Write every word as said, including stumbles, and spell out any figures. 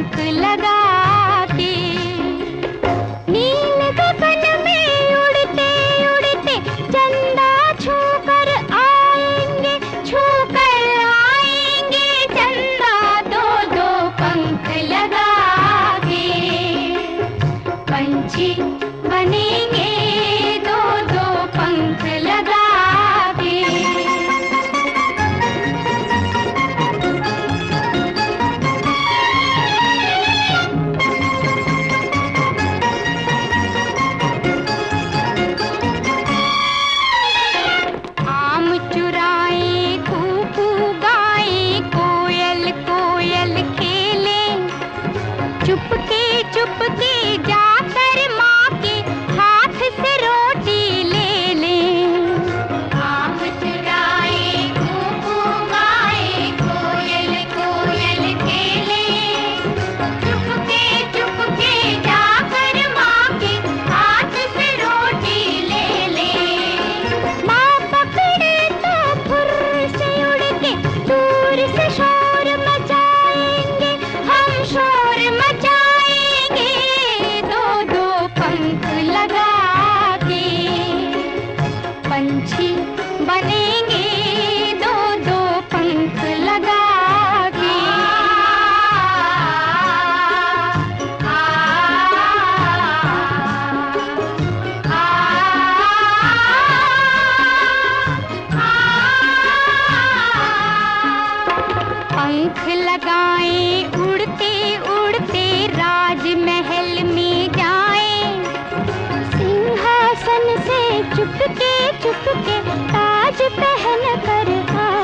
पंख लगा के। नील गगन में उड़ते उड़ते चंदा छूकर आएंगे, छूकर आएंगे चंदा दो दो पंख लगा के। पंछी बनेंगे दो दो पंख लगा के। आम चुराए कूकू गाए, कोयल कोयल खेले, चुपके चुपके जाकर माँ के हाथ से रोटी ले ले। आम चुराए कूकू गाए, कोयल कोयल खेले, चुपके चुपके जाकर माँ के हाथ से रोटी ले ले। माँ पकड़े तो फुर से उड़ के दूर से शोर मचाएंगे, हम शोर मचाएंगे दो दो पंख लगा के। पंछी बनेंगे दो दो पंख लगा के। आ, आ, पंख लगाए उड़ते उड़ते राजमहल में जाए, सिंहासन से चुपके चुपके ताज पहन कर आए।